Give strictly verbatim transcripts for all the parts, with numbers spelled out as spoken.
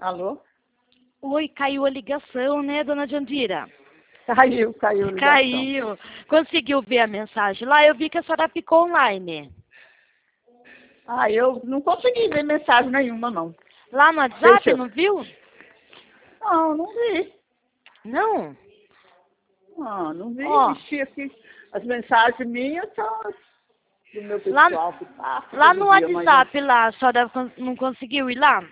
Alô? Oi, caiu a ligação, né, dona Jandira? Caiu, caiu a ligação. Caiu. Conseguiu ver a mensagem lá? Eu vi que a senhora ficou online. Ah, eu não consegui ver mensagem nenhuma, não. Lá no WhatsApp, Deixa eu... não viu? Não, não vi. Não? Não, não vi. Ó. Existia aqui. As mensagens minhas são as do meu Lá, pessoal que passa lá todo no dia, mas eu- WhatsApp, lá, a senhora con- não conseguiu ir lá?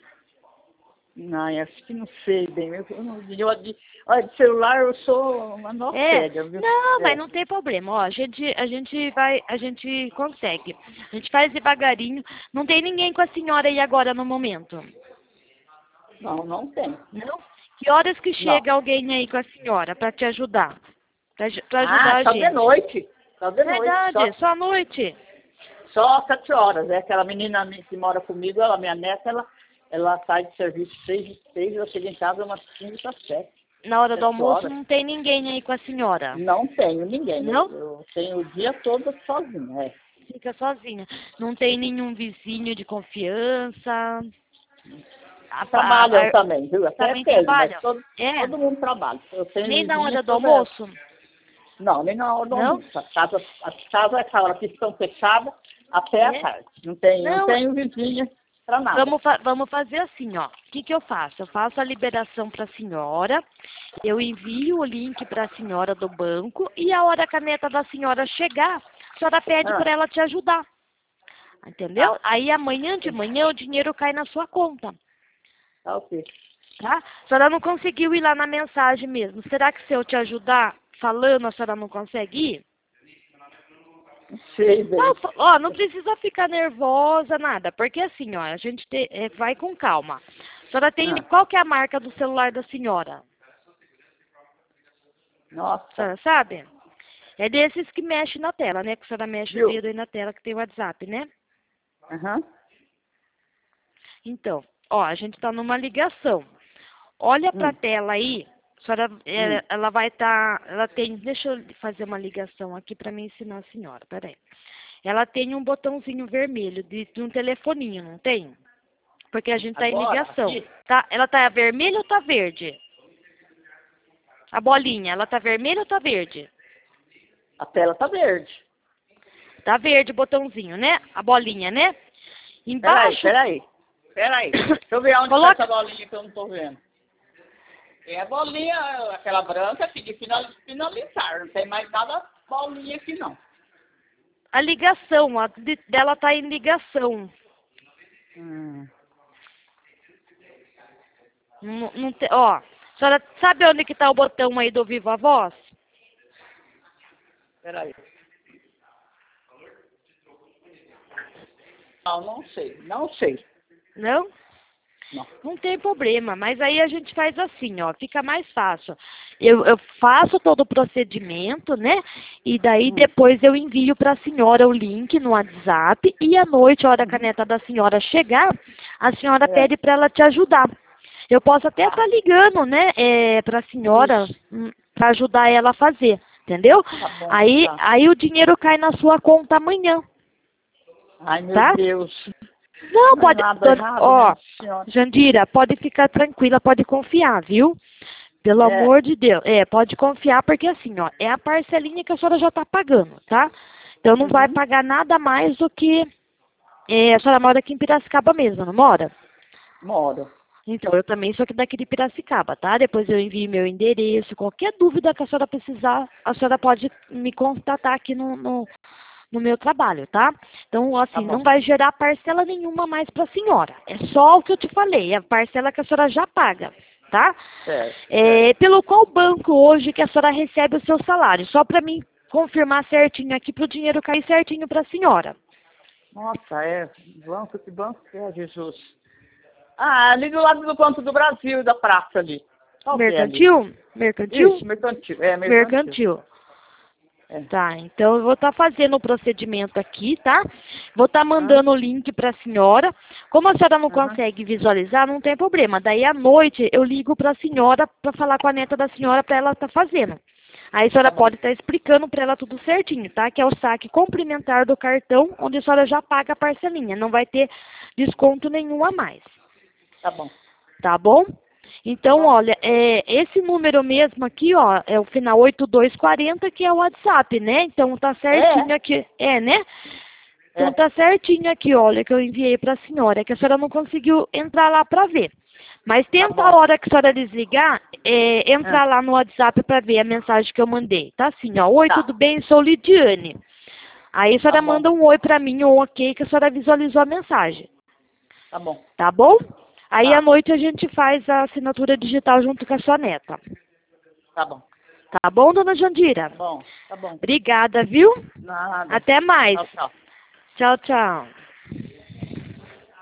Não, eu acho que não sei bem. Eu, eu não vi. Eu, de, olha, de celular eu sou uma nova É, cega, viu? não, É. mas não tem problema, ó, a gente, a gente vai, a gente consegue, a gente faz devagarinho, não tem ninguém com a senhora aí agora no momento, Não, não tem. não? Que horas que Não. chega alguém aí com a senhora para te ajudar, para ajudar Ah, a só de gente? noite. Só de noite. Verdade, Só, só à noite. só às sete horas. É aquela menina que mora comigo, ela, minha neta, ela, ela sai de serviço seis, seis, ela chega em casa umas cinco para sete. Na hora do Sete almoço horas. não tem ninguém aí com a senhora, Não tenho ninguém. não? Eu, eu tenho o dia todo sozinha. É. Fica sozinha, não tem nenhum vizinho de confiança. A, Trabalham a, a, também, viu? Até também tenho, mas trabalha? todo, É, todo mundo trabalha. Eu tenho nem na vizinha hora do toda ela. almoço? Não, nem na hora do Não? almoço. As casas, as casas, essa hora que estão fechadas até a É? tarde. Não tem, não. Não. tenho vizinha para nada. Vamos, fa vamos fazer assim, ó. O que, que eu faço? Eu faço a liberação para a senhora, eu envio o link para a senhora do banco e a hora que a neta da senhora chegar, a senhora pede Ah. para ela te ajudar. Entendeu? Ah. Aí amanhã de manhã o dinheiro cai na sua conta. Tá ok. Tá? A senhora não conseguiu ir lá na mensagem mesmo. Será que se eu te ajudar falando, a senhora não consegue ir? Não sei, bem. Não, ó, não precisa ficar nervosa, nada. Porque assim, ó, a gente te, é, vai com calma. A senhora tem. Ah. Qual que é a marca do celular da senhora? A Nossa. senhora sabe? É desses que mexe na tela, né? Que a senhora mexe Viu? o dedo aí na tela que tem o WhatsApp, né? Aham. Então, ó, a gente tá numa ligação. Olha pra Hum. tela aí. A senhora, ela, Hum. ela vai estar, ela tem, deixa eu fazer uma ligação aqui para me ensinar a senhora, peraí. Ela tem um botãozinho vermelho de, de um telefoninho, não tem? Porque a gente tá em Agora, ligação, aqui. tá? Ela tá vermelha ou tá verde? A bolinha, ela tá vermelha ou tá verde? A tela tá verde. Tá verde o botãozinho, né? A bolinha, né? Peraí, Embaixo, peraí. Peraí. Deixa eu ver onde Coloca- tá essa bolinha que eu não tô vendo. Tem a bolinha, aquela branca aqui de final- finalizar. Não tem mais nada bolinha aqui, não. a ligação, a de- dela tá em ligação. Hum. Não, não te- ó, a senhora sabe onde que tá o botão aí do Viva Voz? Peraí. Não, não sei. Não sei. Não? Não. Não tem problema, mas aí a gente faz assim, ó, fica mais fácil. Eu, eu faço todo o procedimento, né? E daí Hum. depois eu envio para a senhora o link no WhatsApp e à noite, a hora que a caneta da senhora chegar, a senhora É. pede para ela te ajudar. Eu posso até Tá. estar ligando, né, é, para a senhora, para ajudar ela a fazer, entendeu? Tá bom, Aí, tá. aí o dinheiro cai na sua conta amanhã, Ai, meu tá? Deus. Não, Não é pode, nada dona- errado, ó, minha senhora. Jandira, pode ficar tranquila, pode confiar, viu? Pelo É. amor de Deus. É, pode confiar, porque assim, ó, é a parcelinha que a senhora já tá pagando, tá? Então não vai Uhum. pagar nada mais do que é, a senhora mora aqui em Piracicaba mesmo, não mora? Moro. Então, eu também sou aqui daqui de Piracicaba, tá? Depois eu envio meu endereço, qualquer dúvida que a senhora precisar, a senhora pode me contatar aqui no, no, no meu trabalho, tá? Então, Tá assim, não bom. vai gerar parcela nenhuma mais para a senhora. É só o que eu te falei, é a parcela que a senhora já paga, tá? Certo. É, pelo qual banco hoje que a senhora recebe o seu salário? Só para mim confirmar certinho aqui para o dinheiro cair certinho para a senhora. Nossa, é. Banco, que banco que é, Jesus? Ah, ali do lado do Banco do Brasil, da praça ali. Qual que é ali? Mercantil? Mercantil? Isso, mercantil. É, mercantil. Mercantil. É. Tá, então eu vou estar fazendo o procedimento aqui, tá? Vou estar Ah. mandando o link para a senhora. Como a senhora não Aham. consegue visualizar, não tem problema. Daí à noite eu ligo para a senhora para falar com a neta da senhora para ela estar fazendo. Aí a senhora Tá bom. pode estar explicando para ela tudo certinho, tá? Que é o saque complementar do cartão, onde a senhora já paga a parcelinha. Não vai ter desconto nenhum a mais. Tá bom. Tá bom? Então, Tá bom. olha, é, esse número mesmo aqui, ó, é o final oito dois quatro zero, que é o WhatsApp, né? Então tá certinho É, aqui. É, né? Então é. tá certinho aqui, olha, que eu enviei para a senhora, que a senhora não conseguiu entrar lá para ver. Mas Tá tenta a bom. hora que a senhora desligar, é, É, entrar lá no WhatsApp para ver a mensagem que eu mandei. Tá assim, ó, oi, tudo tá, bem? Sou Lidiane. Aí a tá senhora bom. manda um oi para mim, ou um ok, que a senhora visualizou a mensagem. Tá bom. Tá bom? Aí à Tá, noite a gente faz a assinatura digital junto com a sua neta. tá bom. Tá bom, dona Jandira? Tá bom, tá bom. Obrigada, viu? Nada. Até mais. Tchau, tchau. Tchau, tchau.